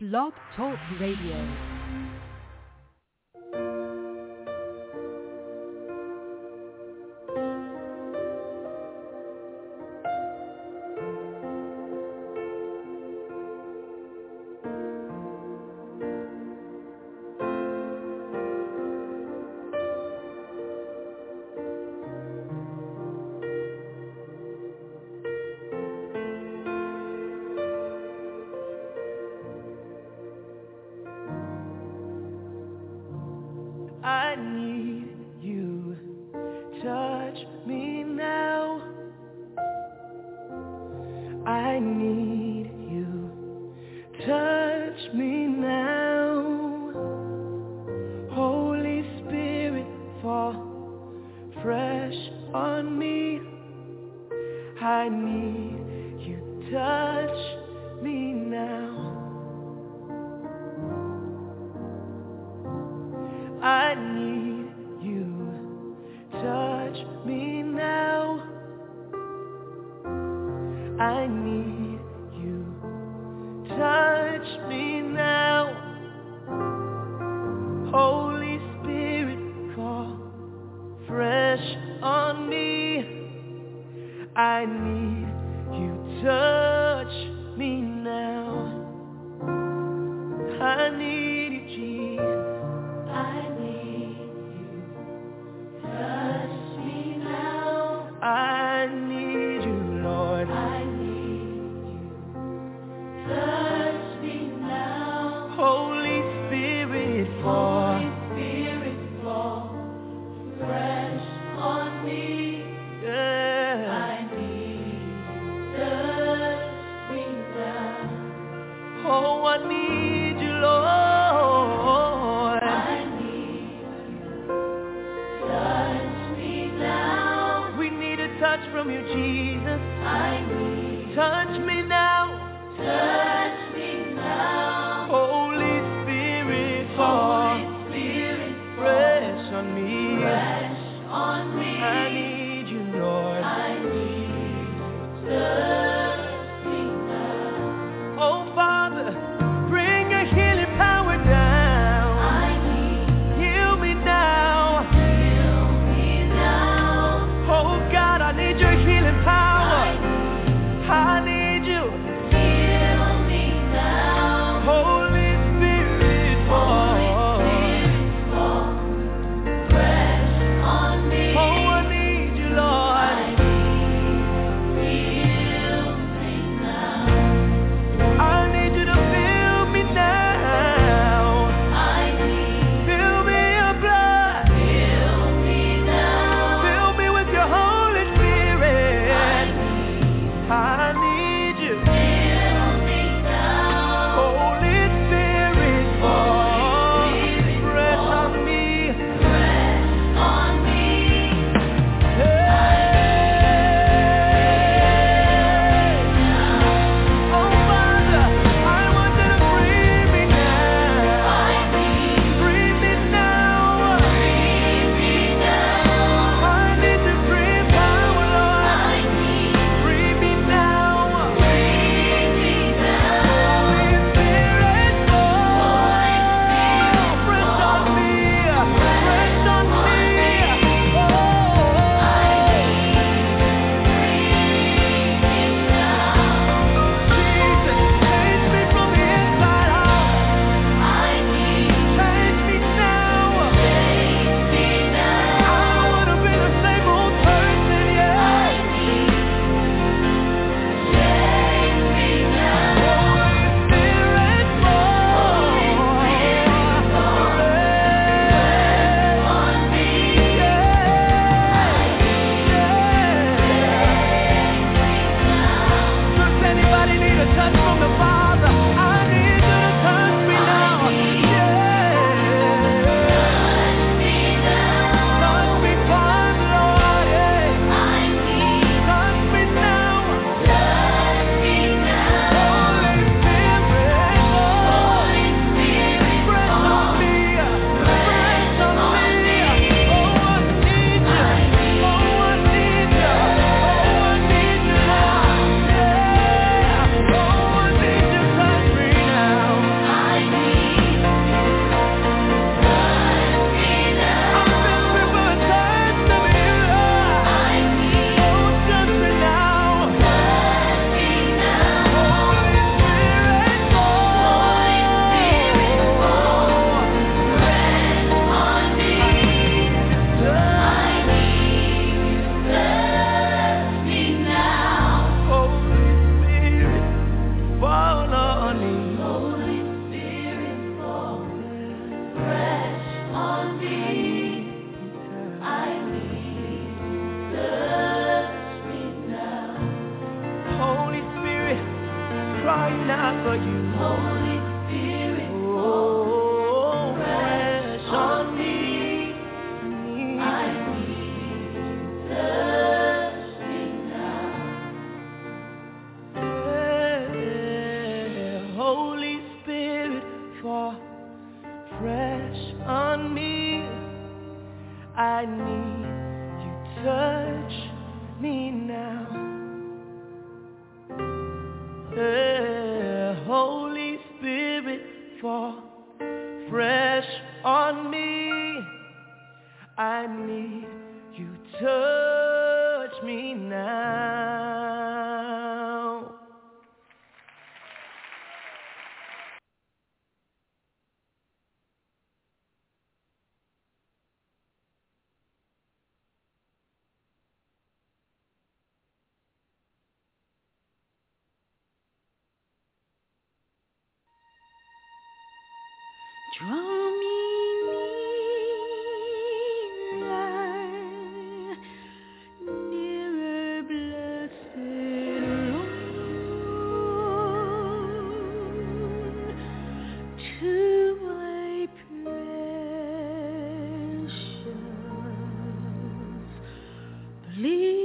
Blog Talk Radio. I need you, touch me now. I need you, touch me now. Holy Spirit, fall fresh on me. I need you, touch me now. I need you, touch me now. I need you, touch me now. Holy Spirit, fall fresh on me. I need you, touch me now. I need you, Jesus. I need you, Lord. I need you. Touch me now. Holy Spirit, fall. Fresh on me. Yeah. I need you. Touch me now. Oh, I need you, Lord. I need you. Touch me now. We need a touch from you, Jesus. I need. Touch me now. Touch me now. Holy Spirit, fall. Holy Spirit, fresh on me. Fresh on me. I need you, Lord. I need you. Touch me now. Oh, Father, bring your healing power down. I need. Heal me now. Heal me now. Oh God, I need your healing power. I need I need you, touch me now. Holy Spirit, fall fresh on me. I need you, touch me now. Draw me nearer, blessed Lord, to my precious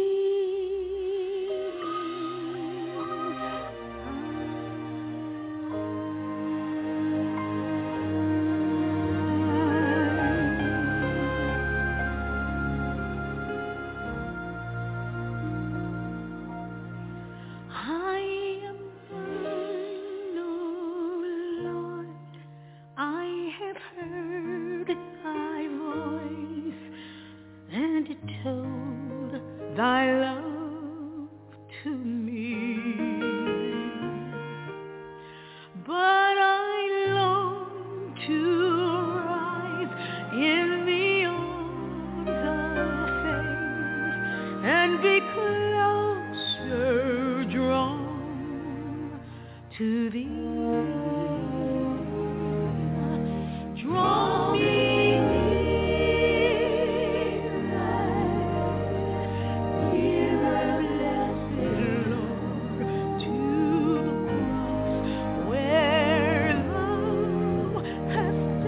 thy love to me, but I long to rise in the arms of faith and be closer drawn to thee. Draw me to the cross where thou hast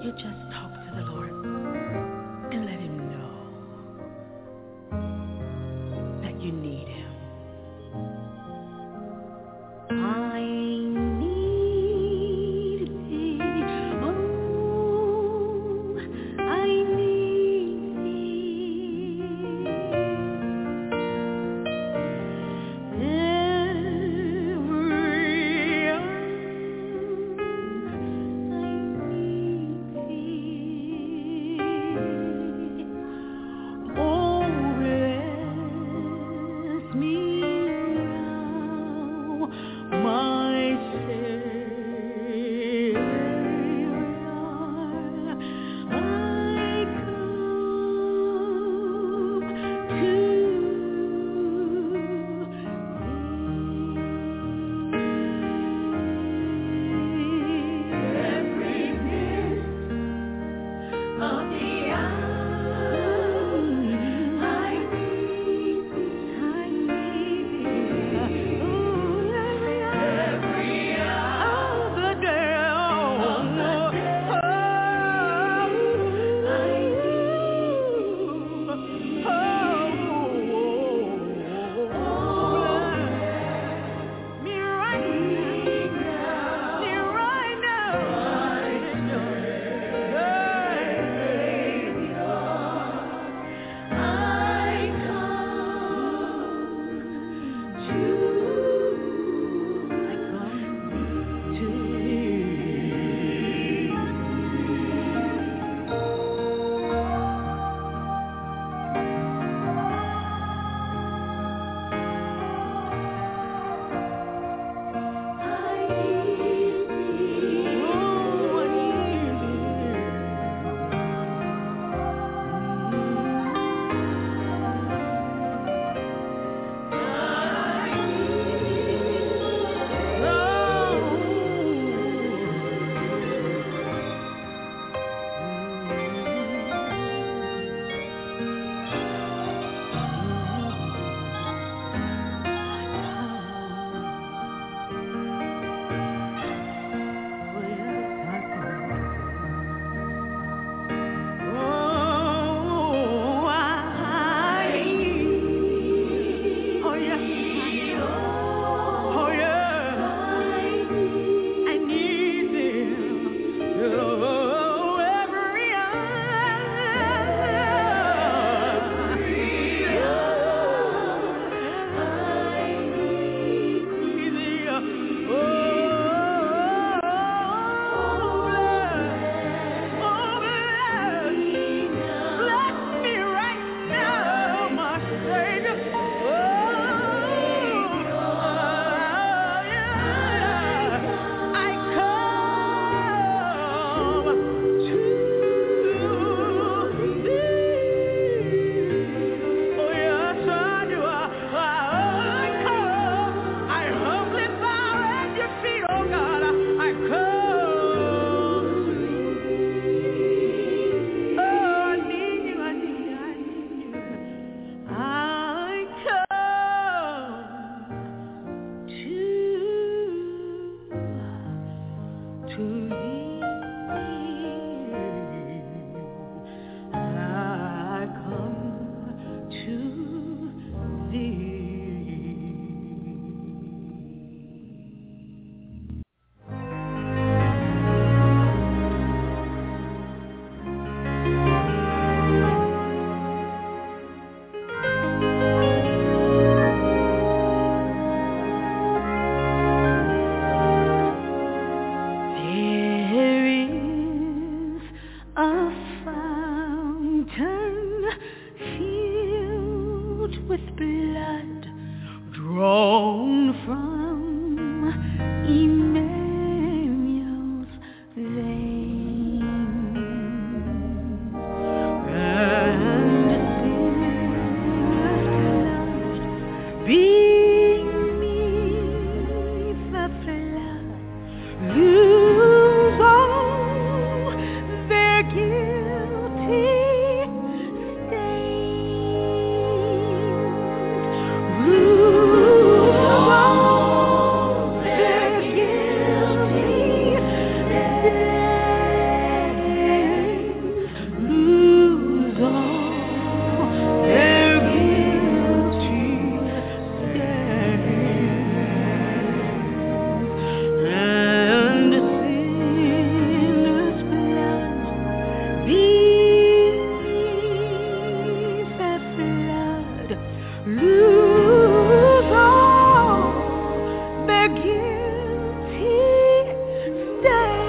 you just talk to the Lord and let him know that you need him. I need thee, oh, I need thee. Every hour I need thee. Oh, bless me now, my Savior. I lose all their guilty stain.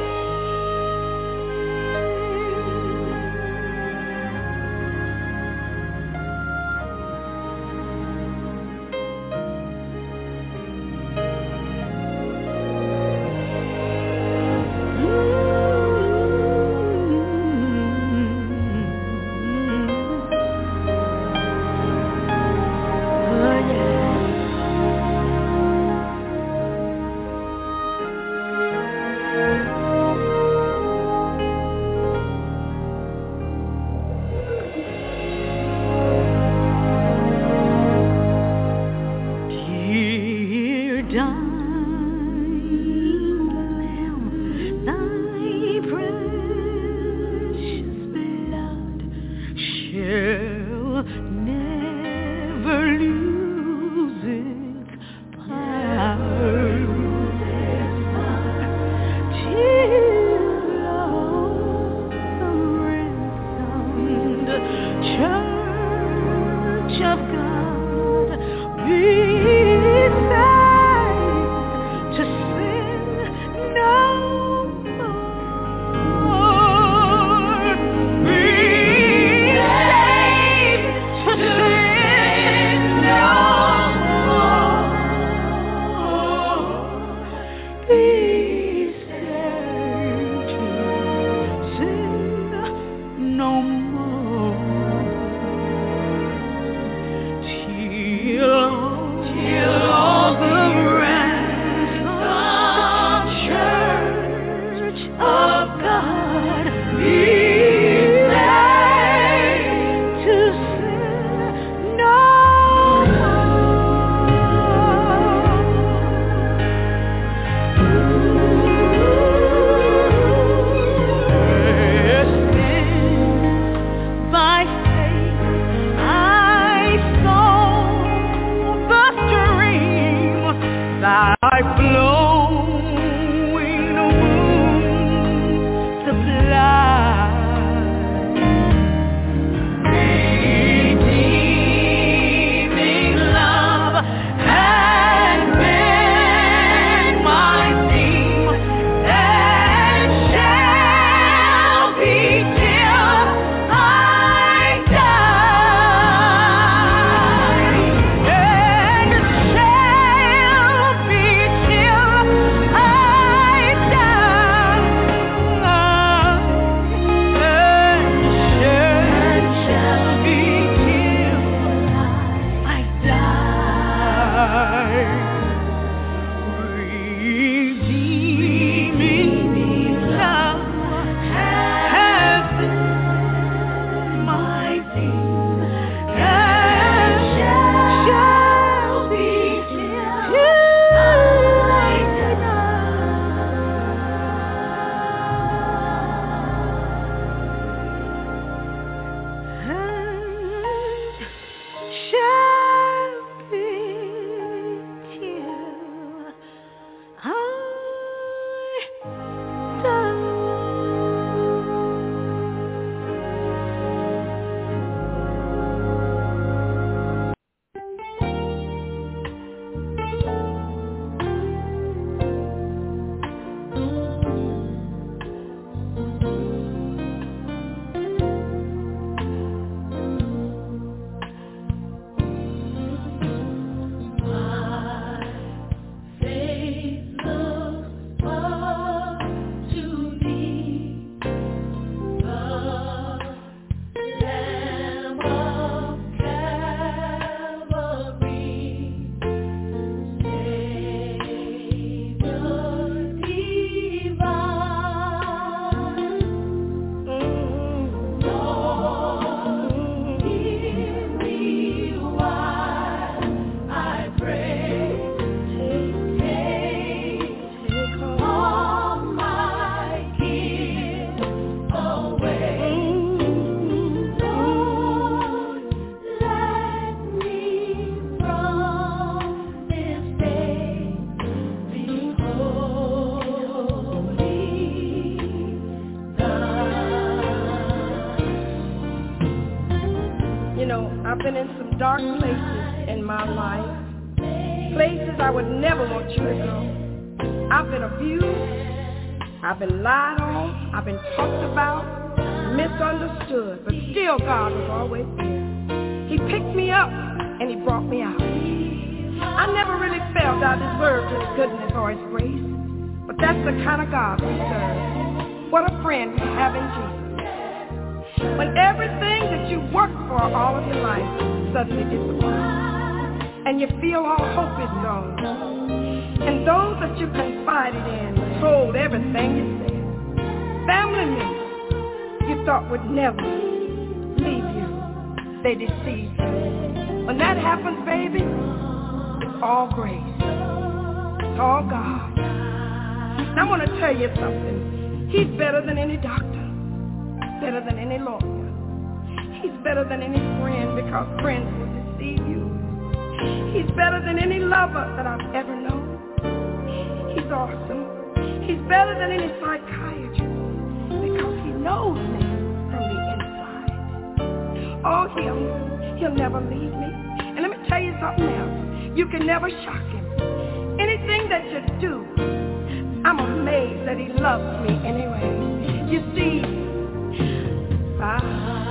I've been in some dark places in my life, places I would never want you to go. I've been abused, I've been lied on, I've been talked about, misunderstood, but still God was always there. He picked me up and he brought me out. I never really felt I deserved his goodness or his grace, but that's the kind of God we serve. What a friend we have in Jesus. When everything that you worked for all of your life suddenly disappears, and you feel all hope is gone, and those that you confided in told everything you said, family members you thought would never leave you, they deceived you. When that happens, baby, it's all grace. It's all God. I want to tell you something. He's better than any doctor, better than any lawyer. He's better than any friend, because friends will deceive you. He's better than any lover that I've ever known. He's awesome. He's better than any psychiatrist, because he knows me from the inside. Oh, he'll never leave me. And let me tell you something else. You can never shock him. Anything that you do, I'm amazed that he loves me anyway. You see, by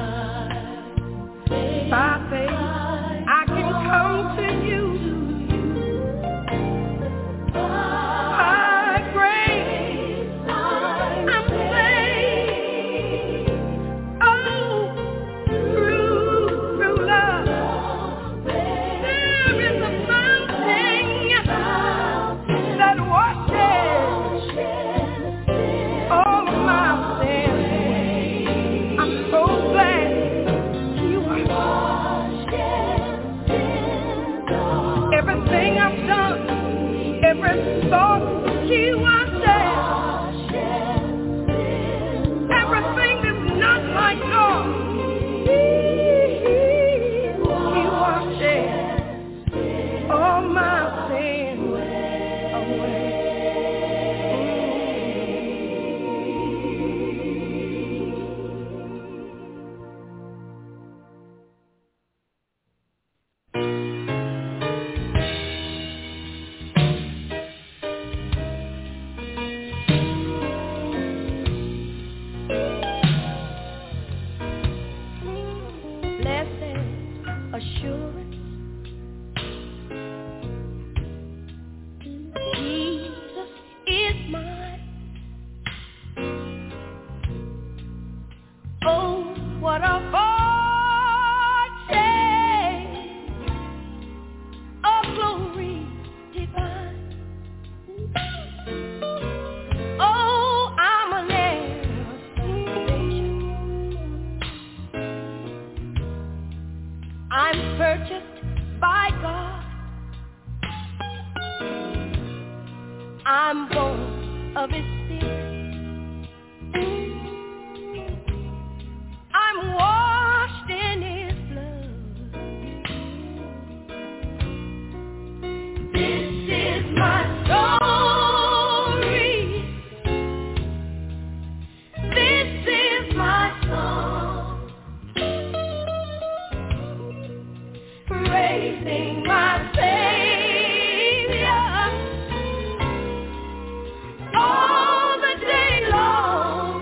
faith, I can come to you. By grace, I'm saved. Oh, through love, there is a fountain that washes all of my sins. I'm so glad you washed everything I've done, every thought you washed, everything that's not like God. He washed all my sins away. Blessed assurance, Jesus is mine. Oh, what a fortune of glory divine. Oh, I'm a lamb of salvation. I'm purchased by God. I'm born of his spirit. I'm washed in his blood. This is my story. This is my song, praising my Savior all the day long.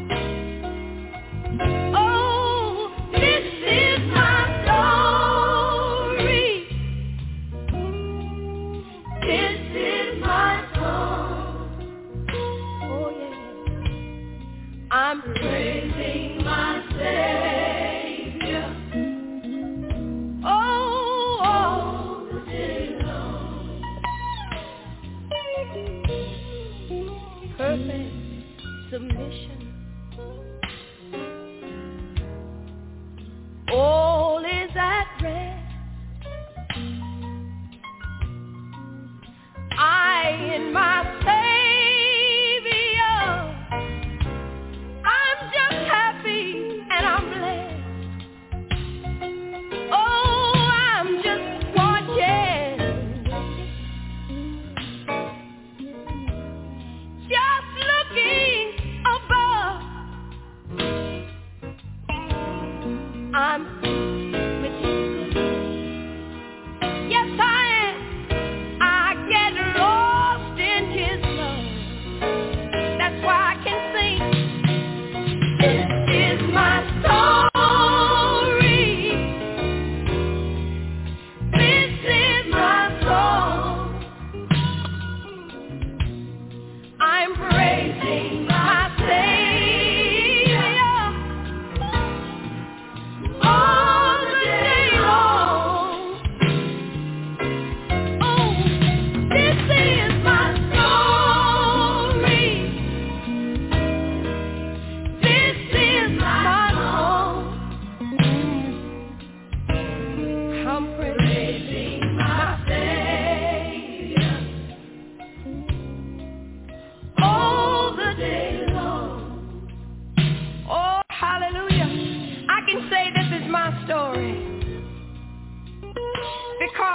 Oh, this is my story. This is my song. Oh, yeah. I'm praising my Savior. Oh,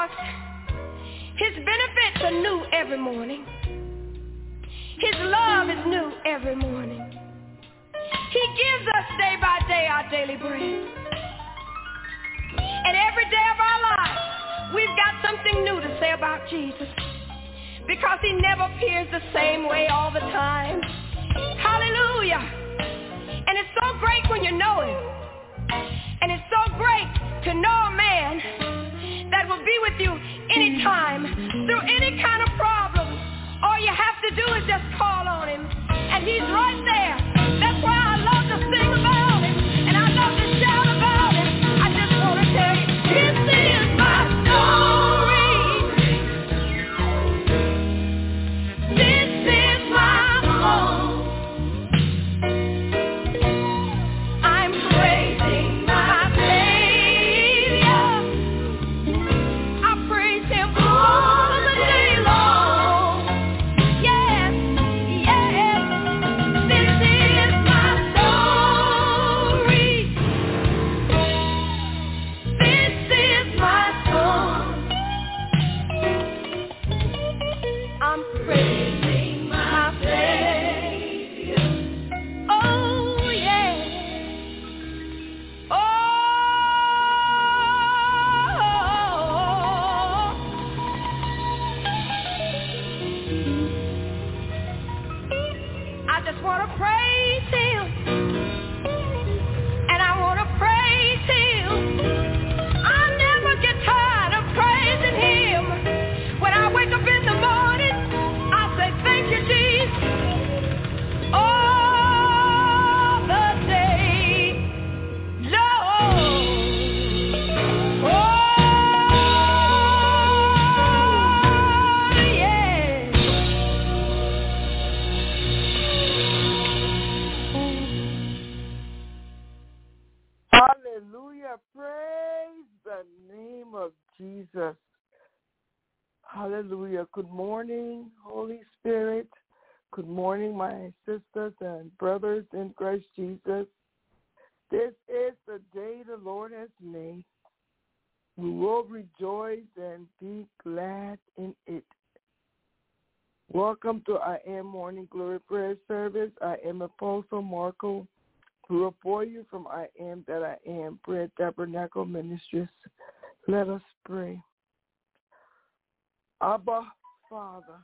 because his benefits are new every morning. His love is new every morning. He gives us day by day our daily bread. And every day of our lives, we've got something new to say about Jesus, because he never appears the same way all the time. Hallelujah. And it's so great when you know him. And it's so great to know a man that will be with you anytime, through any kind of problem. All you have to do is just call on him, and he's right there. That's why I love to sing about him, and I love to shout about him. I just want to tell you, this is my story. This is my home. I'm praising my Savior. I praise him all the day long. Yes, yes, this is my story. This is my song. I'm praising my Savior. Oh, yeah. Oh, I just want to praise him, and I want to praise him. I never get tired of praising him. When I wake up in the morning, I say, thank you, Jesus. All the day long. Oh, yeah. Hallelujah. Praise the name of Jesus. Hallelujah. Good morning, Holy Spirit. Good morning, my sisters and brothers in Christ Jesus. This is the day the Lord has made. We will rejoice and be glad in it. Welcome to I Am Morning Glory Prayer Service. I am Apostle Marco, before you from I Am That I Am Prayer Tabernacle Ministries. Let us pray. Abba, Father,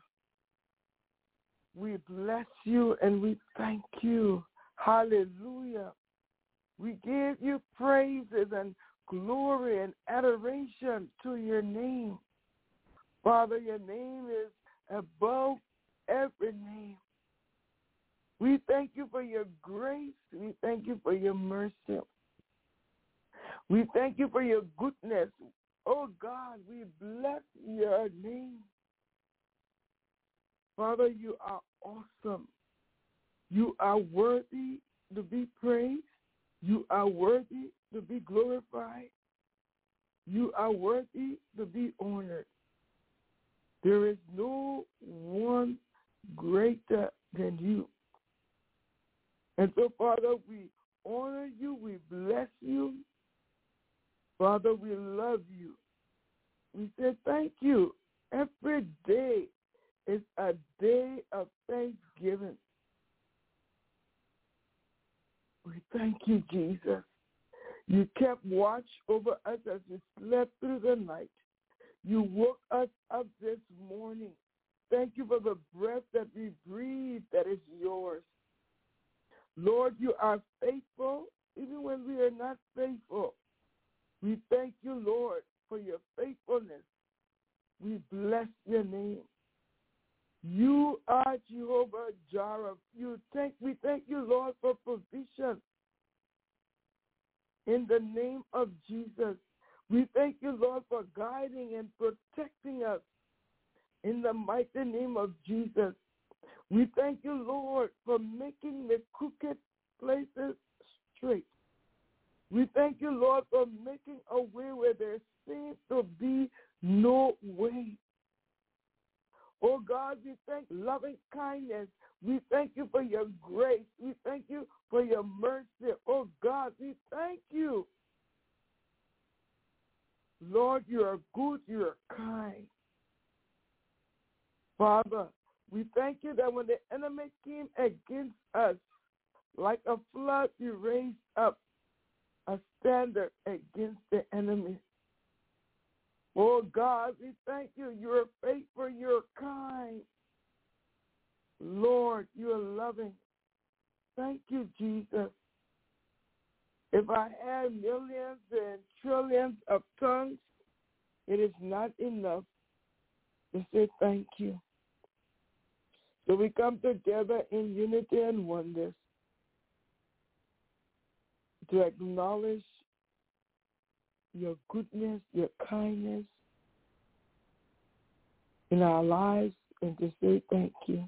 we bless you and we thank you. Hallelujah. We give you praises and glory and adoration to your name. Father, your name is above every name. We thank you for your grace. We thank you for your mercy. We thank you for your goodness. Oh God, we bless your name. Father, you are awesome. You are worthy to be praised. You are worthy to be glorified. You are worthy to be honored. There is no one greater than you. And so, Father, we honor you. We bless you. Father, we love you. We say thank you. Every day is a day of thanksgiving. We thank you, Jesus. You kept watch over us as we slept through the night. You woke us up this morning. Thank you for the breath that we breathe that is yours. Lord, you are faithful even when we are not faithful. We thank you, Lord, for your faithfulness. We bless your name. You are Jehovah Jireh. We thank you, Lord, for provision. In the name of Jesus, we thank you, Lord, for guiding and protecting us. In the mighty name of Jesus, we thank you, Lord, for making the crooked places straight. We thank you, Lord, for making a way where there seems to be no way. Oh, God, we thank loving kindness. We thank you for your grace. We thank you for your mercy. Oh, God, we thank you. Lord, you are good, you are Father, we thank you that when the enemy came against us, like a flood, you raised up a standard against the enemy. Oh God, we thank you. You're faithful, you're kind. Lord, you're loving. Thank you, Jesus. If I had millions and trillions of tongues, it is not enough to say thank you. So we come together in unity and oneness to acknowledge your goodness, your kindness in our lives and to say thank you.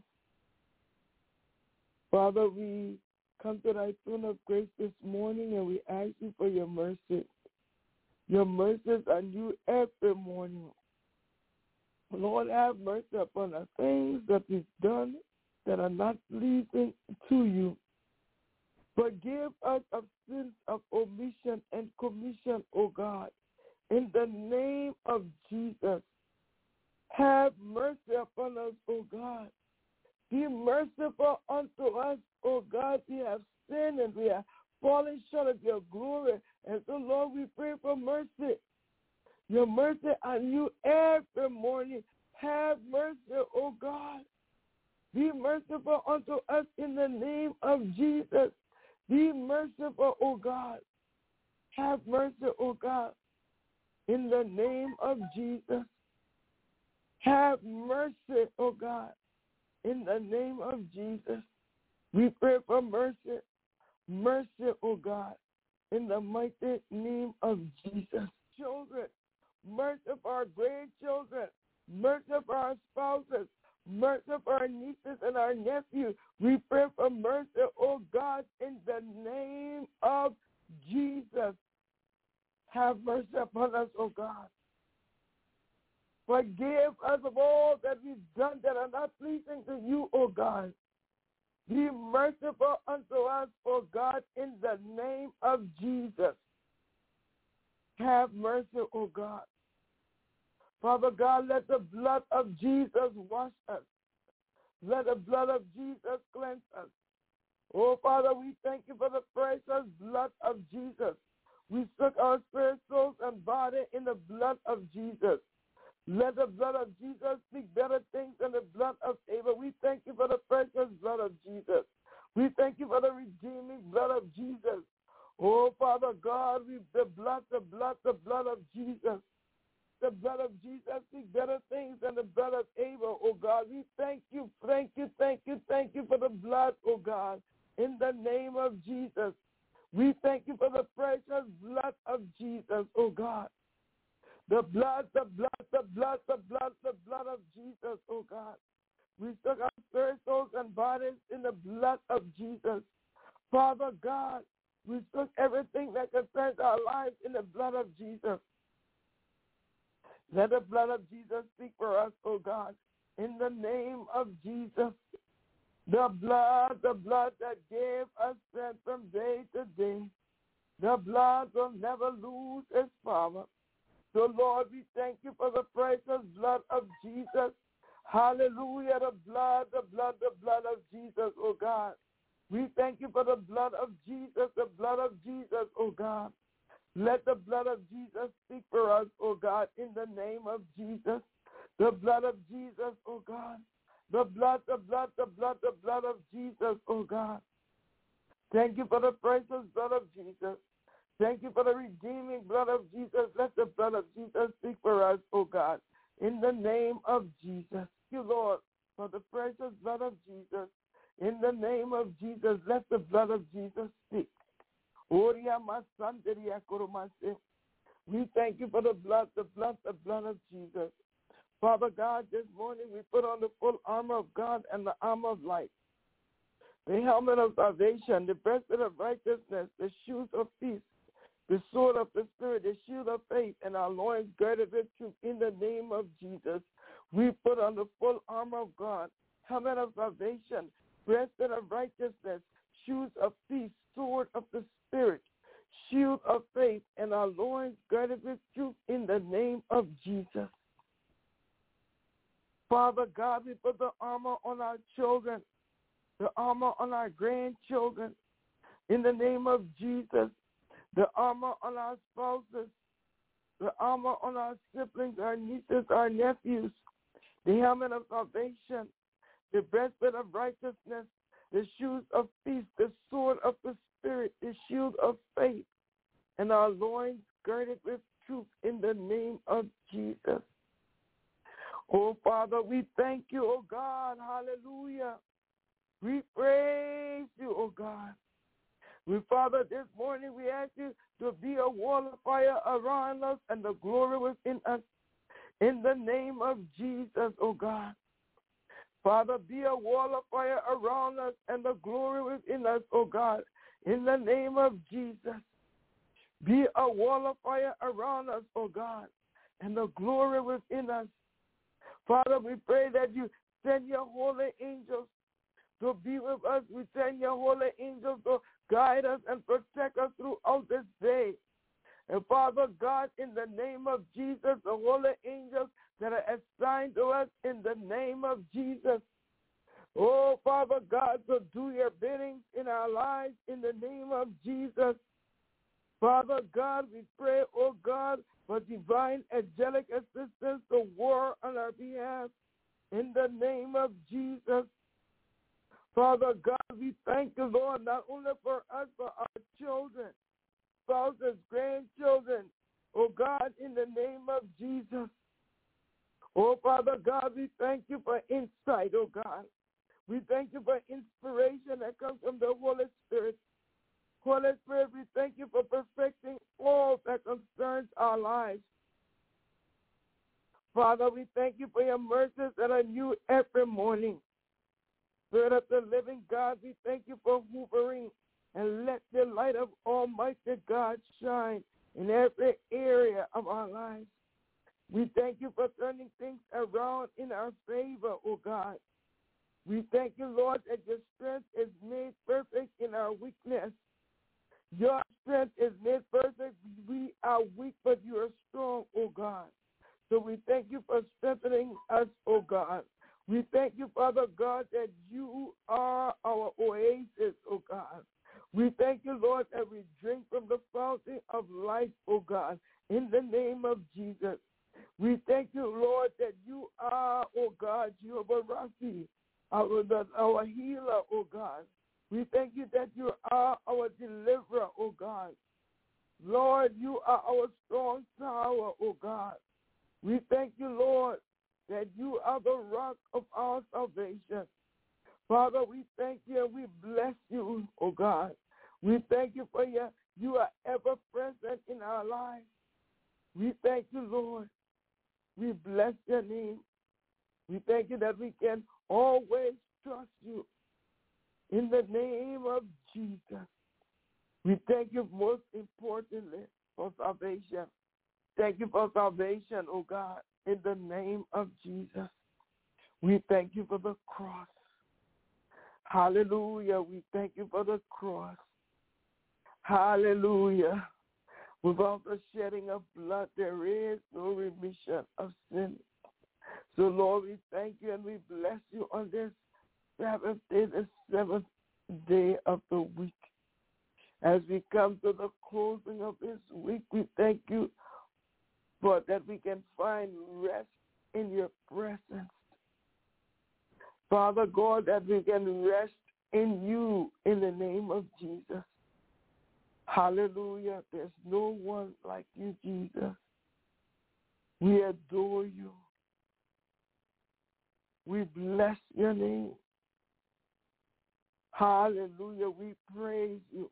Father, we come to thy throne of grace this morning and we ask you for your mercy. Your mercies are new every morning. Lord, have mercy upon the things that we've done that are not pleasing to you. Forgive us of sins of omission and commission, O God. In the name of Jesus, have mercy upon us, O God. Be merciful unto us, O God. We have sinned and we have fallen short of your glory. And so, Lord, we pray for mercy. Your mercy on you every morning. Have mercy, O God. Be merciful unto us in the name of Jesus. Be merciful, O God. Have mercy, O God, in the name of Jesus. Have mercy, O God, in the name of Jesus. We pray for mercy. Mercy, O God, in the mighty name of Jesus. Children, mercy for our grandchildren, mercy for our spouses, mercy for our nieces and our nephews. We pray for mercy, oh God, in the name of Jesus. Have mercy upon us, oh God. Forgive us of all that we've done that are not pleasing to you, oh God. Be merciful unto us, oh God, in the name of Jesus. Have mercy, oh God. Father God, let the blood of Jesus wash us. Let the blood of Jesus cleanse us. Oh, Father, we thank you for the precious blood of Jesus. We soak our spirit, souls, and body in the blood of Jesus. Let the blood of Jesus speak better things than the blood of Abel. We thank you for the precious blood of Jesus. We thank you for the redeeming blood of Jesus. Oh, Father God, the blood of Jesus. The blood of Jesus speaks better things than the blood of Abel, oh God. We thank you for the blood, oh God, in the name of Jesus. We thank you for the precious blood of Jesus, oh God. The blood of Jesus, oh God. We soak our spirit, souls, and bodies in the blood of Jesus. Father God, we soak everything that concerns our lives in the blood of Jesus. Let the blood of Jesus speak for us, oh God, in the name of Jesus. The blood that gave us strength from day to day. The blood will never lose its power. So, Lord, we thank you for the precious blood of Jesus. Hallelujah, the blood of Jesus, oh God. We thank you for the blood of Jesus, oh God. Let the blood of Jesus speak for us, oh God, in the name of Jesus. The blood of Jesus, oh God. The blood of Jesus, oh God. Thank you for the precious blood of Jesus. Thank you for the redeeming blood of Jesus. Let the blood of Jesus speak for us, oh God, in the name of Jesus. Thank you, Lord, for the precious blood of Jesus. In the name of Jesus, let the blood of Jesus speak. We thank you for the blood of Jesus. Father God, this morning we put on the full armor of God and the armor of light, the helmet of salvation, the breastplate of righteousness, the shoes of peace, the sword of the Spirit, the shield of faith, and our loins girded with truth. In the name of Jesus, we put on the full armor of God, helmet of salvation, breastplate of righteousness, shoes of peace, sword of the Spirit, shield of faith, and our loins girded with truth in the name of Jesus. Father God, we put the armor on our children, the armor on our grandchildren, in the name of Jesus, the armor on our spouses, the armor on our siblings, our nieces, our nephews, the helmet of salvation, the breastplate of righteousness, the shoes of peace, the sword of the Spirit, the shield of faith, and our loins girded with truth in the name of Jesus. Oh, Father, we thank you, oh God. Hallelujah. We praise you, oh God. Father, this morning we ask you to be a wall of fire around us and the glory within us. In the name of Jesus, oh God. Father, be a wall of fire around us and the glory within us, oh God. In the name of Jesus. Be a wall of fire around us, oh God, and the glory within us. Father, we pray that you send your holy angels to be with us. We send your holy angels to guide us and protect us throughout this day. And Father God, in the name of Jesus, the holy angels that are assigned to us in the name of Jesus. Oh, Father God, to do your bidding in our lives in the name of Jesus. Father God, we pray, oh God, for divine angelic assistance to war on our behalf in the name of Jesus. Father God, we thank you, Lord, not only for us, but our children, spouses, grandchildren, oh God, in the name of Jesus. Oh, Father God, we thank you for insight, oh God. We thank you for inspiration that comes from the Holy Spirit. Holy Spirit, we thank you for perfecting all that concerns our lives. Father, we thank you for your mercies that are new every morning. Spirit of the living God, we thank you for hoovering and let the light of Almighty God shine in every area of our lives. We thank you for turning things around in our favor, oh God. We thank you, Lord, that your strength is made perfect in our weakness. Your strength is made perfect. We are weak, but you are strong, oh God. So we thank you for strengthening us, oh God. We thank you, Father God, that you are our oasis, oh God. We thank you, Lord, that we drink from the fountain of life, oh God, in the name of Jesus. We thank you, Lord, that you are, oh God, Jehovah Rapha, our healer, oh God. We thank you that you are our deliverer, oh God. Lord, you are our strong tower, oh God. We thank you, Lord, that you are the rock of our salvation. Father, we thank you and we bless you, oh God. We thank you for you are ever present in our lives. We thank you, Lord. We bless your name. We thank you that we can always trust you. In the name of Jesus, we thank you most importantly for salvation. Thank you for salvation, oh God, in the name of Jesus. We thank you for the cross. Hallelujah. We thank you for the cross. Hallelujah. Without the shedding of blood, there is no remission of sin. So, Lord, we thank you and we bless you on this Sabbath day, the seventh day of the week. As we come to the closing of this week, we thank you for that we can find rest in your presence. Father God, that we can rest in you in the name of Jesus. Hallelujah. There's no one like you, Jesus. We adore you. We bless your name. Hallelujah. We praise you.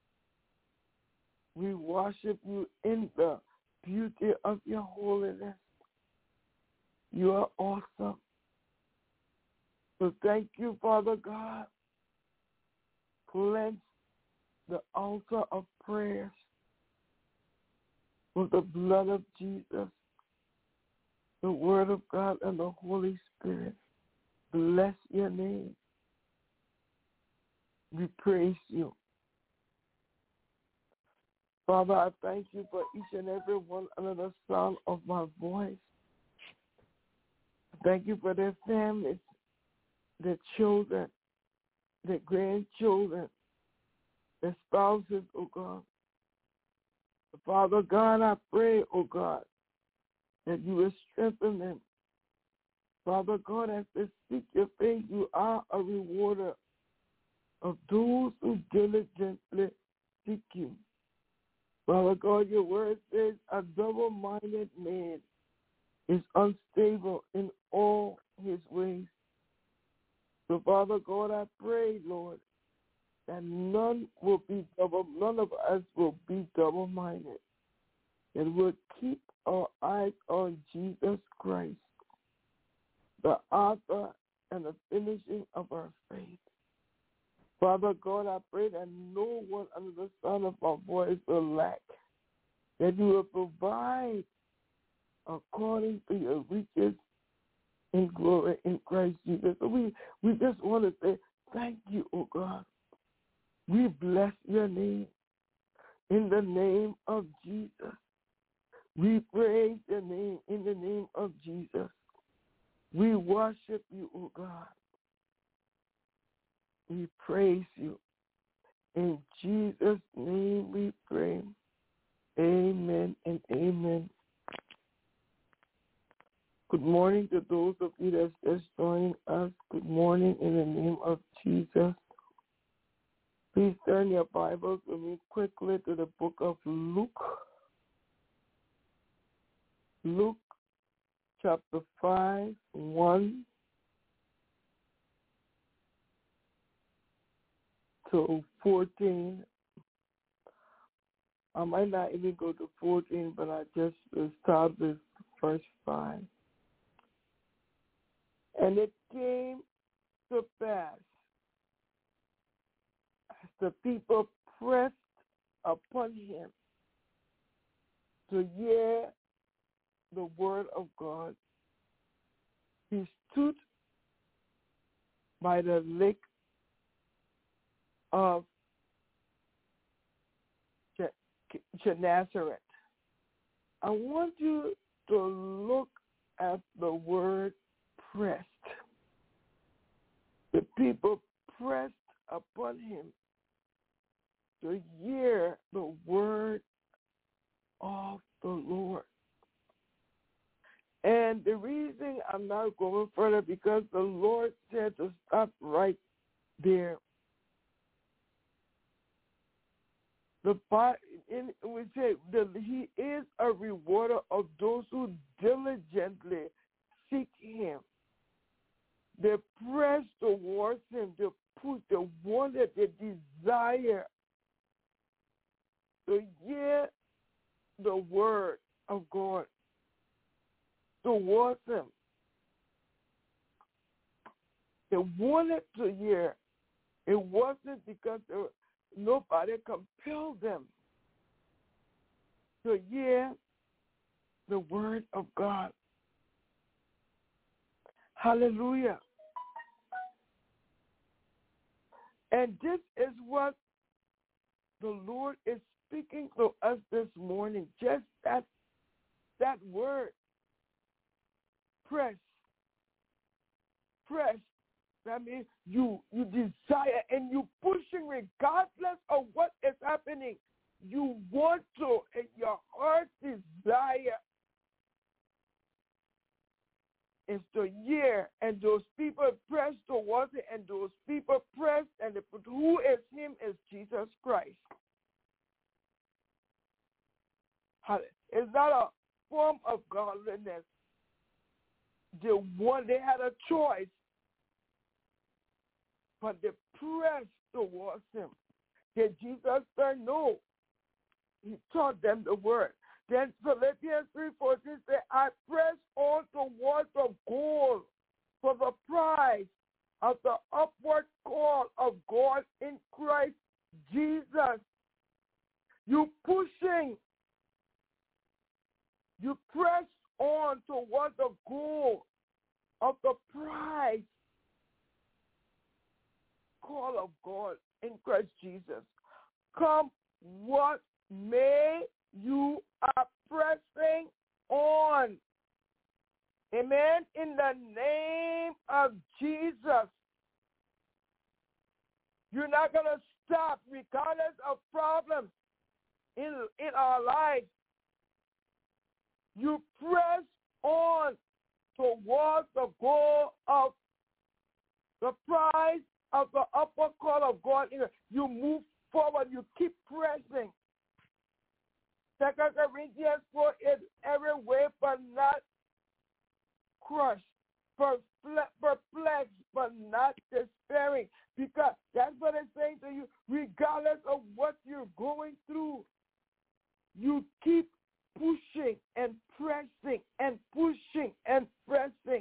We worship you in the beauty of your holiness. You are awesome. So thank you, Father God. Cleanse the altar of prayers with the blood of Jesus, the Word of God, and the Holy Spirit. Bless your name. We praise you. Father, I thank you for each and every one under the sound of my voice. Thank you for their families, their children, their grandchildren, their spouses, oh God. Father God, I pray, oh God, that you will strengthen them. Father God, as they seek your face, you are a rewarder of those who diligently seek you. Father God, your word says a double-minded man is unstable in all his ways. So, Father God, I pray, Lord, that none of us will be double-minded, and we'll keep our eyes on Jesus Christ, the author and the finishing of our faith. Father God, I pray that no one under the sound of our voice will lack, that you will provide according to your riches in glory in Christ Jesus. So we just want to say thank you, oh God. We bless your name in the name of Jesus. We praise your name in the name of Jesus. We worship you, oh God. We praise you. In Jesus' name we pray. Amen and amen. Good morning to those of you that's just joining us. Good morning in the name of Jesus. Please turn your Bibles with me quickly to the book of Luke. Luke chapter 5, 1 to 14. I might not even go to 14, but I just start with verse 5. And it came to pass, as the people pressed upon him to hear the word of God, he stood by the lake of Gennesaret. I want you to look at the word pressed. The people pressed upon him to hear the word of the Lord. And the reason I'm not going further, because the Lord said to stop right there. We say that he is a rewarder of those who diligently seek him. They press towards him. They push. They wanted. They desire to hear the word of God towards him. They wanted to hear. It wasn't because nobody compelled them to hear the word of God. Hallelujah. And this is what the Lord is speaking to us this morning. Just that word. Press. Press. That means you desire and you pushing regardless of what is happening. You want to, and your heart desire is to hear, and those people press towards it, and those people press, and who is him is Jesus Christ. It's not a form of godliness. They had a choice, but they pressed towards him. Did Jesus say no? He taught them the word. Then Philippians 3:14 says, I press on towards the goal for the prize of the upward call of God in Christ Jesus. You pushing. You press on towards the goal of the prize call of God in Christ Jesus. Come what may, you are pressing on. Amen. In the name of Jesus. You're not going to stop regardless of problems in our lives. You press on towards the goal of the prize of the upper call of God. You move forward. You keep pressing. 2 Corinthians 4 is every way but not crushed, perplexed but not despairing. Because that's what it's saying to you. Regardless of what you're going through, you keep pushing and pressing and pushing and pressing.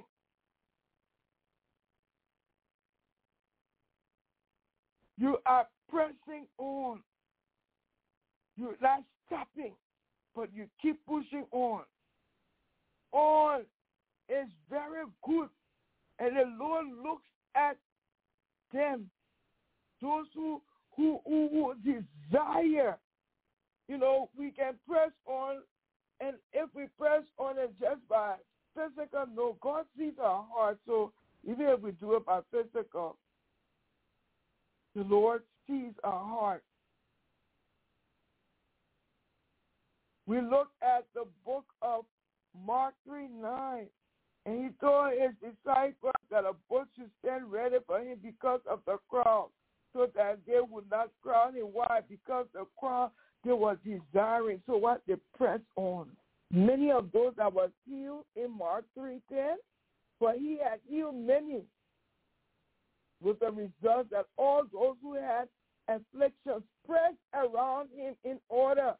You are pressing on. You're not stopping, but you keep pushing on. On is very good. And the Lord looks at them, those who desire. We can press on, and if we press on it just by physical, no, God sees our heart. So even if we do it by physical, the Lord sees our heart. We look at the book of Mark 3:9, and he told his disciples that a bush should stand ready for him because of the crowd, so that they would not crowd him. Why? Because the crowd, they were desiring. So what? They pressed on. Many of those that were healed in Mark 3:10, but he had healed many, with the result that all those who had afflictions pressed around him in order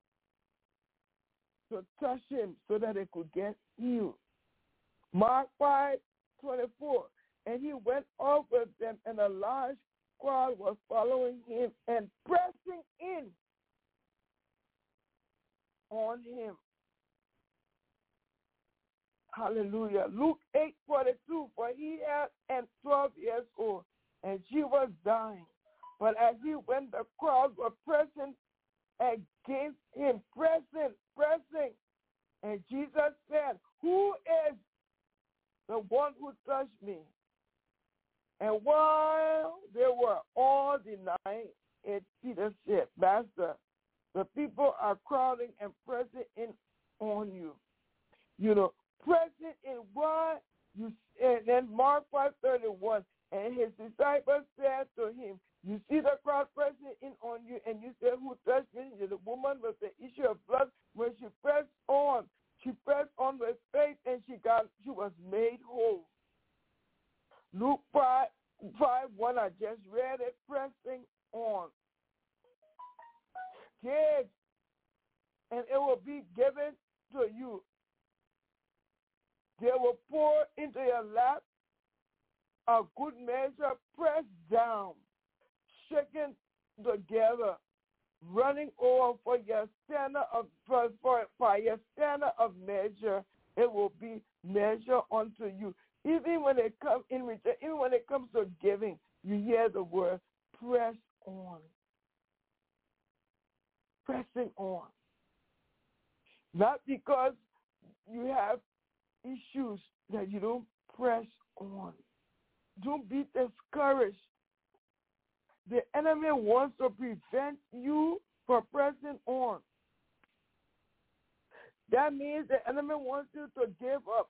to touch him so that they could get healed. Mark 5:24, and he went off with them, and a large crowd was following him and pressing in on him. Hallelujah. Luke 8:42, for he had 12 years old, and she was dying. But as he went, the crowd were pressing against him, pressing. And Jesus said, who is the one who touched me? And while they were all denying it, Peter said, Master, the people are crowding and pressing in on you. Pressing in why you. And then Mark 5:31, and his disciples said to him, you see the crowd pressing in on you, and you say, who touched me? The woman with the issue of blood, when she pressed on with faith, and she was made whole. Luke 5:1, I just read it, pressing on. Kids, and it will be given to you. They will pour into your lap a good measure, pressed down, shaken together, running over for your standard of your standard of measure. It will be measured unto you. Even when it comes in return, even when it comes to giving, you hear the word press on. Pressing on. Not because you have issues that you don't press on. Don't be discouraged. The enemy wants to prevent you from pressing on. That means the enemy wants you to give up.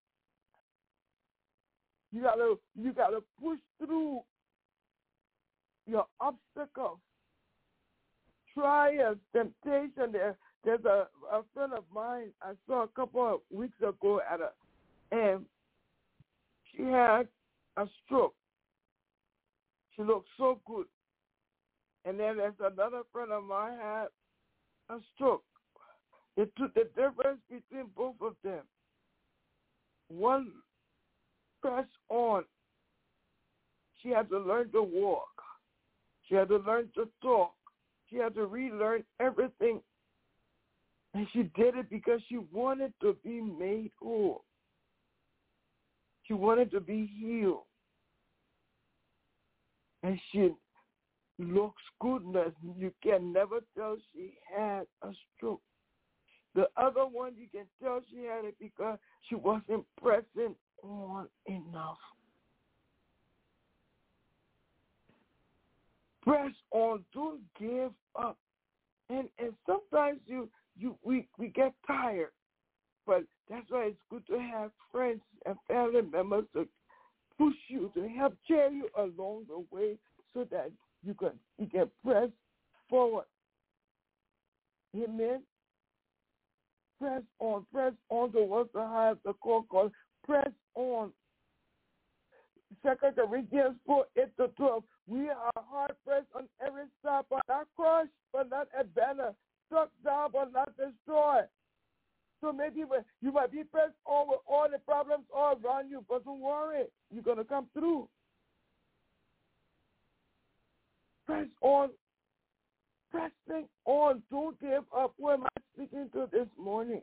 You gotta push through your obstacles, trials, temptation. There's a friend of mine I saw a couple of weeks ago and she had a stroke. She looked so good. And then there's another friend of mine had a stroke. The difference between both of them. One pressed on. She had to learn to walk. She had to learn to talk. She had to relearn everything. And she did it because she wanted to be made whole. She wanted to be healed. And she looks goodness. You can never tell she had a stroke. The other one, you can tell she had it because she wasn't pressing on enough. Press on. Don't give up. And sometimes we get tired. But that's why it's good to have friends and family members to push you, to help cheer you along the way so that you can press forward. Amen. Press on towards the high of the call. Press on. 2 Corinthians 4:8-12. We are hard pressed on every side, but not crushed, but not abandoned, struck down, but not destroyed. So maybe you might be pressed on with all the problems all around you, but don't worry, you're going to come through. Press on. Pressing on. Don't give up. Who am I speaking to this morning?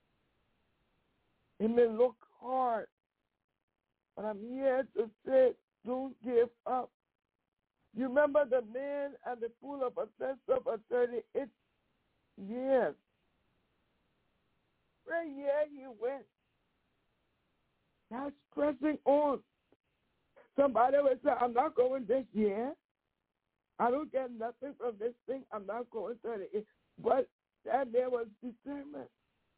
It may look hard, but I'm here to say, don't give up. You remember the man at the pool of Bethesda for 38 years. Every year he went. That's pressing on. Somebody will say, I'm not going this year. I don't get nothing from this thing. I'm not going 38. But that man was determined.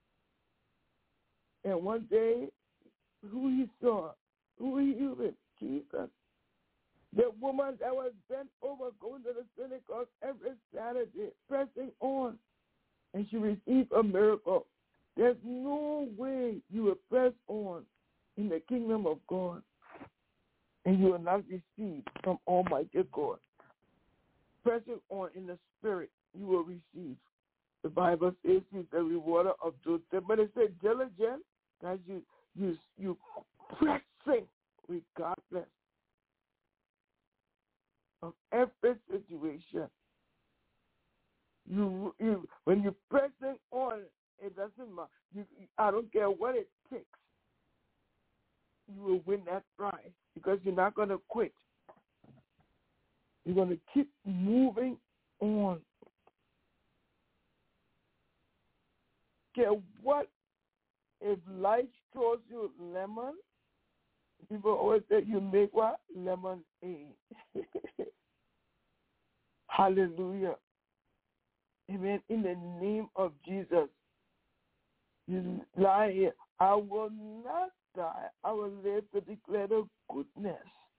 And one day, who he saw, who he used, Jesus. The woman that was bent over going to the synagogue every Saturday, pressing on. And she received a miracle. There's no way you will press on in the kingdom of God and you will not receive from Almighty God. Pressing on in the spirit, you will receive. The Bible says he's the rewarder of those. But it says diligent, that you pressing regardless of every situation. When you're pressing on, it doesn't matter. I don't care what it takes. You will win that prize because you're not going to quit. You're going to keep moving on. Care what if life throws you lemon? People always say you make what? Lemonade. Hallelujah. Amen. In the name of Jesus. You lie here. I will not die. I will live to declare the goodness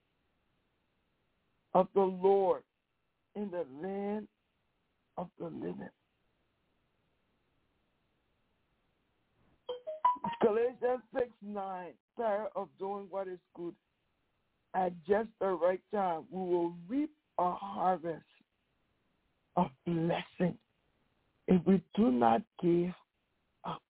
of the Lord in the land of the living. Galatians 6:9, tired of doing what is good. At just the right time, we will reap a harvest of blessing if we do not give up.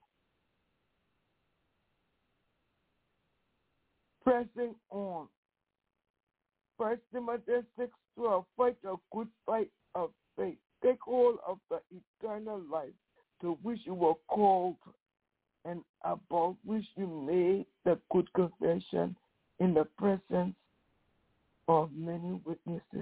Pressing on. 1 Timothy 6:12, fight a good fight of faith. Take hold of the eternal life to which you were called and about which you made the good confession in the presence of many witnesses.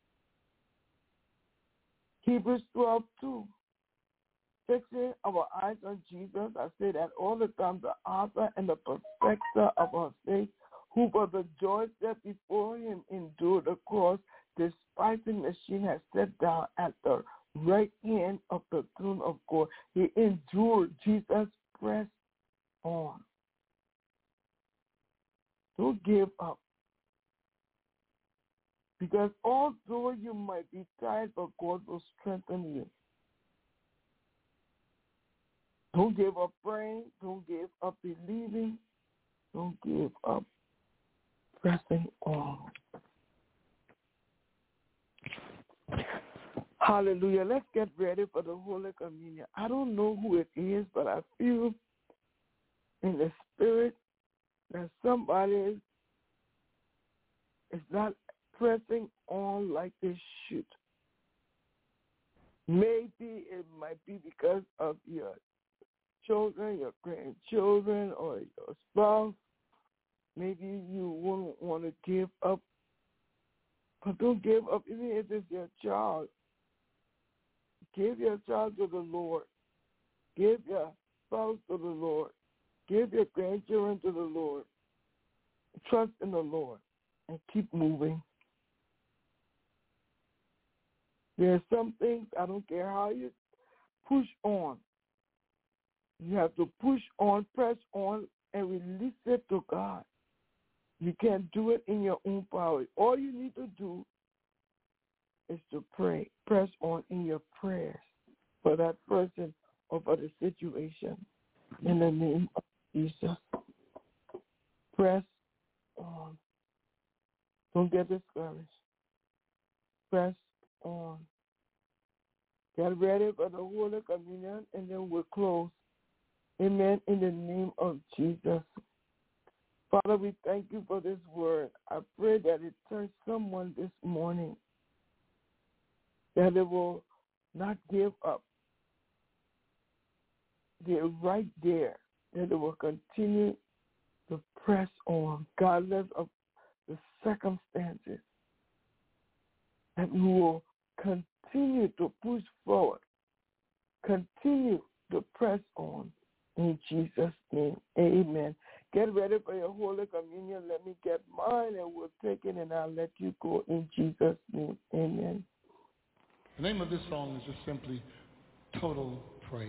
Hebrews 12:2, fixing our eyes on Jesus, I say that all the time, the author and the perfecter of our faith, who for the joy set before him endured the cross, despising the shame, has sat down at the right hand of the throne of God. He endured. Jesus pressed on. Don't give up. Because although you might be tired, but God will strengthen you. Don't give up praying. Don't give up believing. Don't give up pressing on. Hallelujah. Let's get ready for the Holy Communion. I don't know who it is, but I feel in the spirit that somebody is not pressing on like they should. Maybe it might be because of your children, your grandchildren, or your spouse. Maybe you wouldn't want to give up. But don't give up, even if it's your child. Give your child to the Lord. Give your spouse to the Lord. Give your grandchildren to the Lord. Trust in the Lord and keep moving. There are some things, I don't care how you push on. You have to push on, press on, and release it to God. You can't do it in your own power. All you need to do is to pray. Press on in your prayers for that person or for the situation. In the name of Jesus. Press on. Don't get discouraged. Press on. Get ready for the Holy Communion, and then we'll close. Amen. In the name of Jesus. Father, we thank you for this word. I pray that it turns someone this morning, that it will not give up. They're right there, that it will continue to press on, regardless of the circumstances, that we will continue to push forward, continue to press on. In Jesus' name, amen. Get ready for your Holy Communion. Let me get mine, and we'll take it, and I'll let you go in Jesus' name, amen. The name of this song is just simply Total Praise.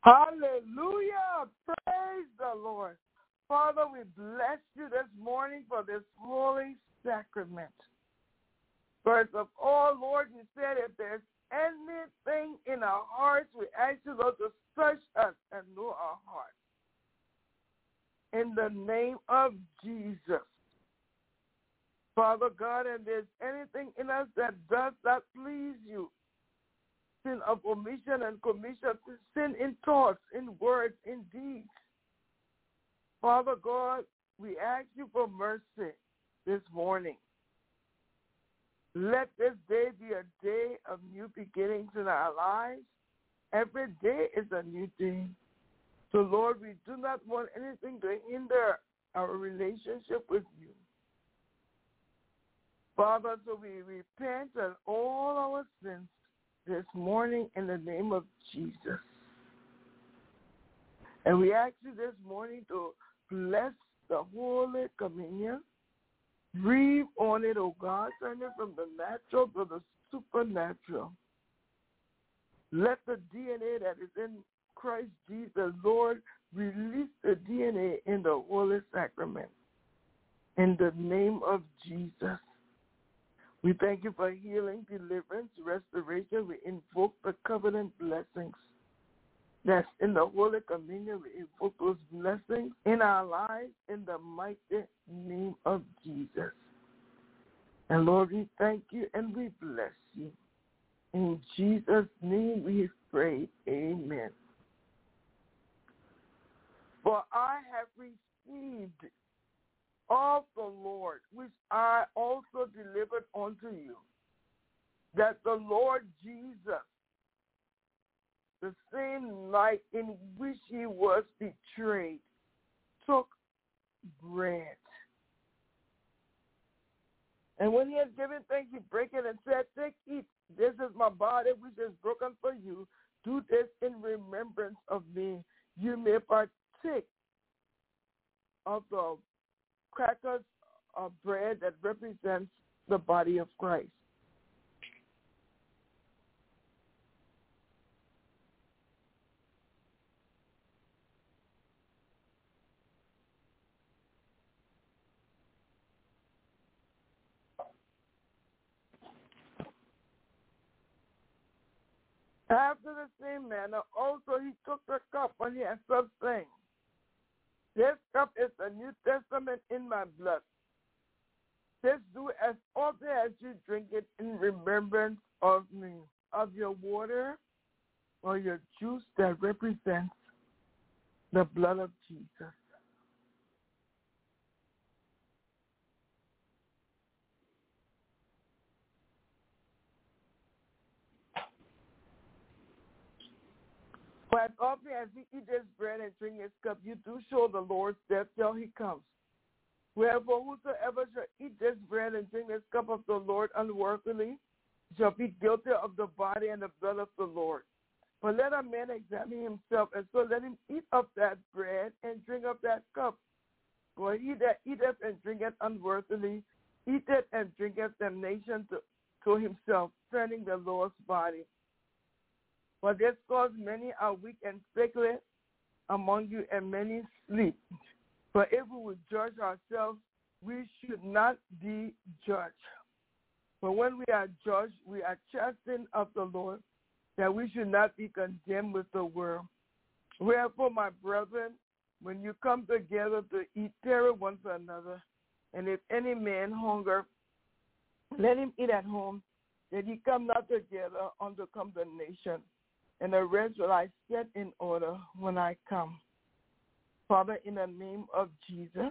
Hallelujah. Praise the Lord. Father, we bless you this morning for this holy sacrament. First of all, Lord, you said if there's anything in our hearts, we ask you, Lord, to search us and know our hearts. In the name of Jesus. Father God, and there's anything in us that does not please you, sin of omission and commission, sin in thoughts, in words, in deeds. Father God, we ask you for mercy this morning. Let this day be a day of new beginnings in our lives. Every day is a new day. So, Lord, we do not want anything to hinder our relationship with you. Father, so we repent of all our sins this morning in the name of Jesus. And we ask you this morning to bless the Holy Communion. Breathe on it, oh God. Turn it from the natural to the supernatural. Let the DNA that is in Christ Jesus, Lord, release the DNA in the Holy Sacrament. In the name of Jesus. We thank you for healing, deliverance, restoration. We invoke the covenant blessings that's in the Holy Communion. We invoke those blessings in our lives in the mighty name of Jesus. And Lord, we thank you and we bless you. In Jesus' name we pray. Amen. For I have received of the Lord, which I also delivered unto you, that the Lord Jesus, the same night in which he was betrayed, took bread. And when he had given thanks, he broke it and said, "Take, eat. This is my body, which is broken for you. Do this in remembrance of me." You may partake of the crackers of bread that represents the body of Christ. After the same manner, also he took the cup when he had supped, saying, "This cup is the New Testament in my blood. This do as often as you drink it in remembrance of me." Of your water or your juice that represents the blood of Jesus. For as often as you eat this bread and drink this cup, you do show the Lord's death till he comes. Wherefore, whosoever shall eat this bread and drink this cup of the Lord unworthily shall be guilty of the body and the blood of the Lord. But let a man examine himself, and so let him eat of that bread and drink of that cup. For he that eateth and drinketh unworthily eateth and drinketh damnation to himself, turning the Lord's body. For this cause many are weak and sickly among you, and many sleep. For if we would judge ourselves, we should not be judged. For when we are judged, we are chastened of the Lord, that we should not be condemned with the world. Wherefore, my brethren, when you come together to eat, tarry one to another. And if any man hunger, let him eat at home, that he come not together unto condemnation. And the rest will I set in order when I come. Father, in the name of Jesus,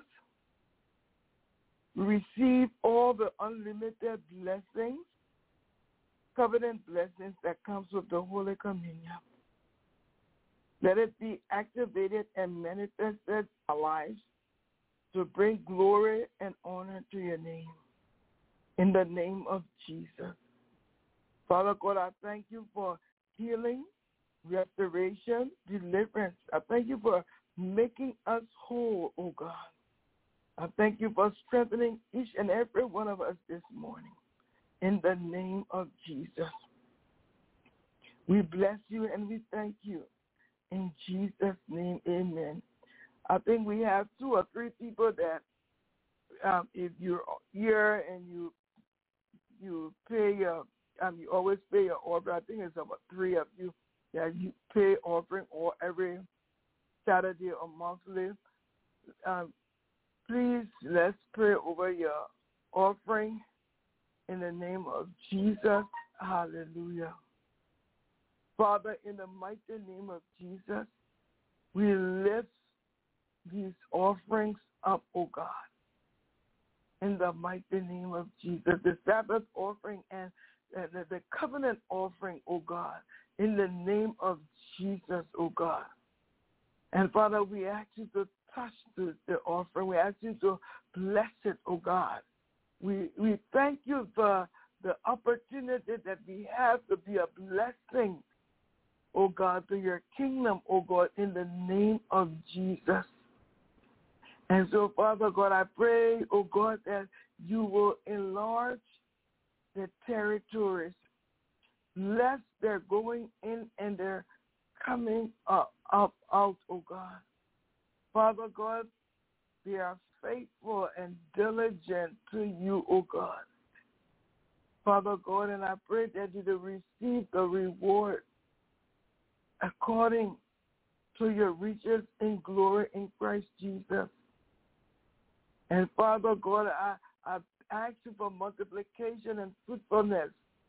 we receive all the unlimited blessings, covenant blessings that comes with the Holy Communion. Let it be activated and manifested in our lives to bring glory and honor to your name. In the name of Jesus. Father God, I thank you for healing, restoration, deliverance. I thank you for making us whole, oh God. I thank you for strengthening each and every one of us this morning. In the name of Jesus. We bless you and we thank you. In Jesus' name, amen. I think we have 2 or 3 people that if you're here and you pay your, you always pay your offering. I think it's about 3 of you that you pay offering or every Saturday or monthly. Please, let's pray over your offering in the name of Jesus. Hallelujah. Father, in the mighty name of Jesus, we lift these offerings up, oh God. In the mighty name of Jesus, the Sabbath offering and the covenant offering, oh God, in the name of Jesus, oh God. And Father, we ask you to touch the offering. We ask you to bless it, oh God. We thank you for the opportunity that we have to be a blessing, oh God, to your kingdom, oh God, in the name of Jesus. And so, Father God, I pray, oh God, that you will enlarge the territories. Bless their going in and their coming out, oh God. Father God, they are faithful and diligent to you, oh God. Father God, and I pray that you will receive the reward according to your riches in glory in Christ Jesus. And Father God, I ask you for multiplication and fruitfulness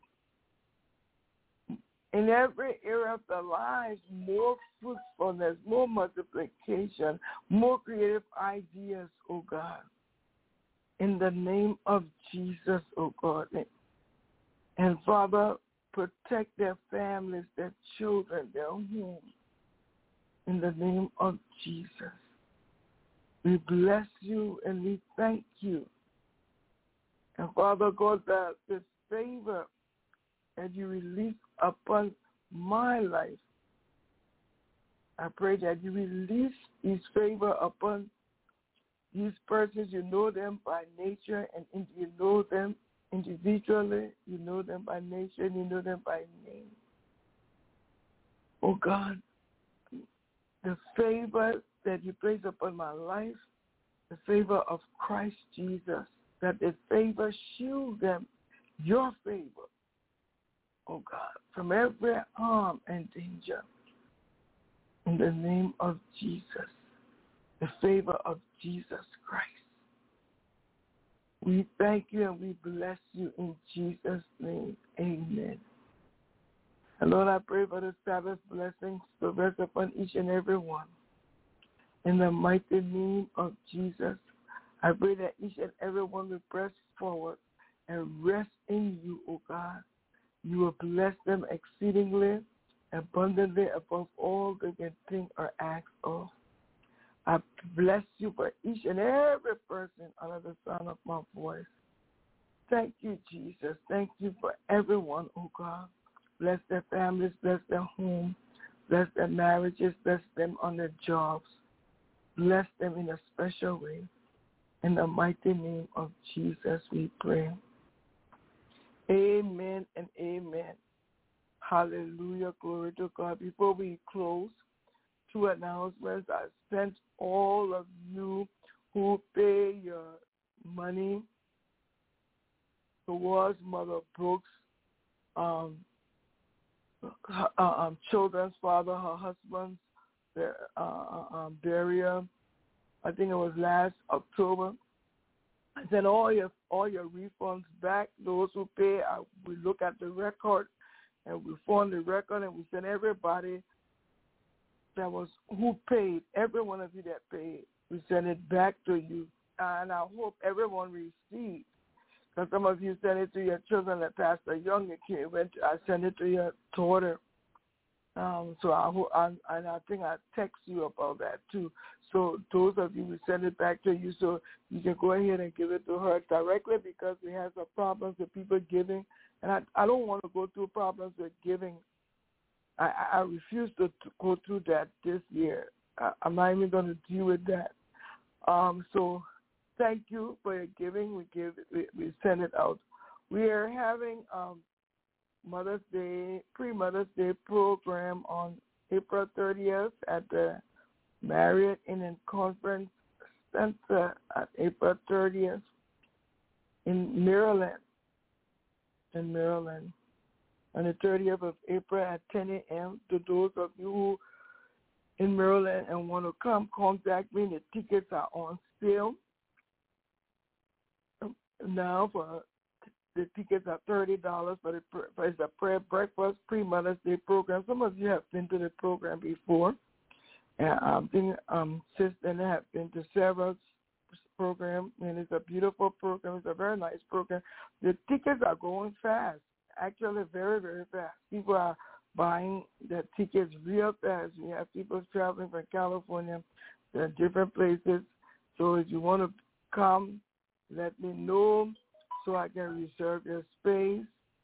in every area of their lives, more fruitfulness, more multiplication, more creative ideas, oh God. In the name of Jesus, oh God. And Father, protect their families, their children, their homes. In the name of Jesus. We bless you and we thank you. And Father God, this favor that you release upon my life, I pray that you release this favor upon these persons. You know them by nature, and you know them individually. You know them by nature, and you know them by name. Oh God, the favor that you place upon my life, the favor of Christ Jesus, that the favor shield them, your favor, oh God, from every harm and danger. In the name of Jesus, the favor of Jesus Christ. We thank you and we bless you in Jesus' name. Amen. And Lord, I pray for the Sabbath blessings to rest upon each and every one. In the mighty name of Jesus, I pray that each and every one will press forward and rest in you, O God. You will bless them exceedingly, abundantly, above all they can think or ask of. I bless you for each and every person under the sound of my voice. Thank you, Jesus. Thank you for everyone, oh God. Bless their families, bless their homes, bless their marriages, bless them on their jobs. Bless them in a special way. In the mighty name of Jesus we pray. Amen and amen. Hallelujah. Glory to God. Before we close, 2 announcements. I sent all of you who pay your money towards Mother Brooks' children's father, her husband's burial. I think it was last October. I sent all your refunds back. Those who pay, we look at the record and we form the record and we send everybody who paid, every one of you that paid, we send it back to you. And I hope everyone received. Because some of you send it to your children, like Pastor Young, I send it to your daughter. So I hope, and I think I text you about that too. So those of you who send it back to you, so you can go ahead and give it to her directly, because we have some problems with people giving, and I don't want to go through problems with giving. I refuse to go through that this year. I'm not even going to deal with that. So thank you for your giving. We send it out. We are having Mother's Day, pre-Mother's Day program on April 30th at the Marriott Inn Conference Center at April 30th in Maryland. On the 30th of April at 10 a.m. To those of you who in Maryland and want to come, contact me. The tickets are on sale. Now for the tickets are $30 for it's a prayer breakfast pre-Mother's Day program. Some of you have been to the program before. And I think Sister and I have been to several programs, and it's a beautiful program. It's a very nice program. The tickets are going fast, actually very, very fast. People are buying the tickets real fast. We have people traveling from California to different places. So if you want to come, let me know so I can reserve your space.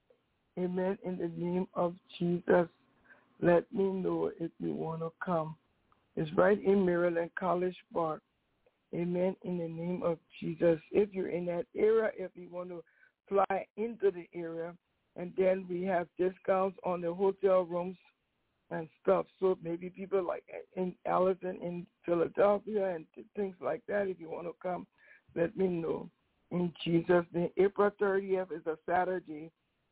Amen. In the name of Jesus, let me know if you want to come. It's right in Maryland, College Park. Amen. In the name of Jesus. If you're in that area, if you want to fly into the area, and then we have discounts on the hotel rooms and stuff. So maybe people like in Allison, in Philadelphia, and things like that. If you want to come, let me know. In Jesus' name. April 30th is a Saturday,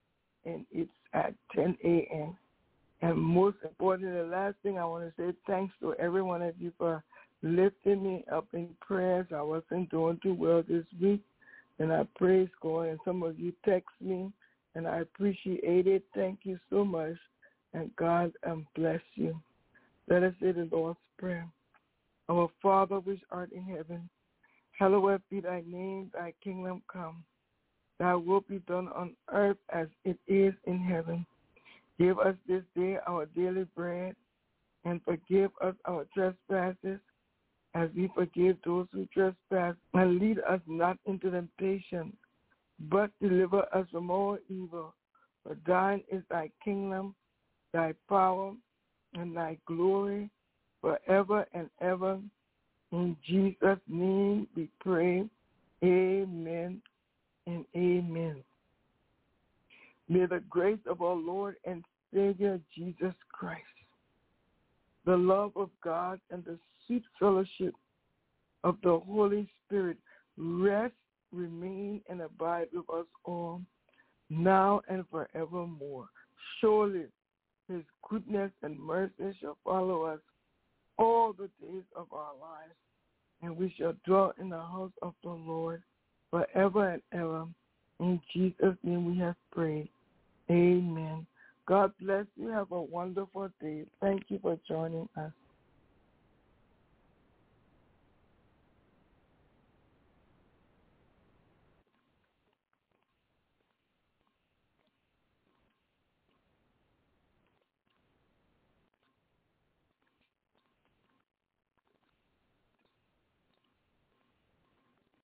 and it's at 10 a.m. And most importantly, the last thing I want to say, thanks to every one of you for lifting me up in prayers. I wasn't doing too well this week, and I praise God. And some of you text me, and I appreciate it. Thank you so much, and God bless you. Let us say the Lord's Prayer. Our Father which art in heaven, hallowed be thy name, thy kingdom come. Thy will be done on earth as it is in heaven. Give us this day our daily bread, and forgive us our trespasses, as we forgive those who trespass. And lead us not into temptation, but deliver us from all evil. For thine is thy kingdom, thy power, and thy glory, forever and ever. In Jesus' name we pray. Amen and amen. May the grace of our Lord and Savior Jesus Christ, the love of God, and the sweet fellowship of the Holy Spirit rest, remain, and abide with us all, now and forevermore. Surely his goodness and mercy shall follow us all the days of our lives, and we shall dwell in the house of the Lord forever and ever. In Jesus' name we have prayed. Amen. God bless you. Have a wonderful day. Thank you for joining us.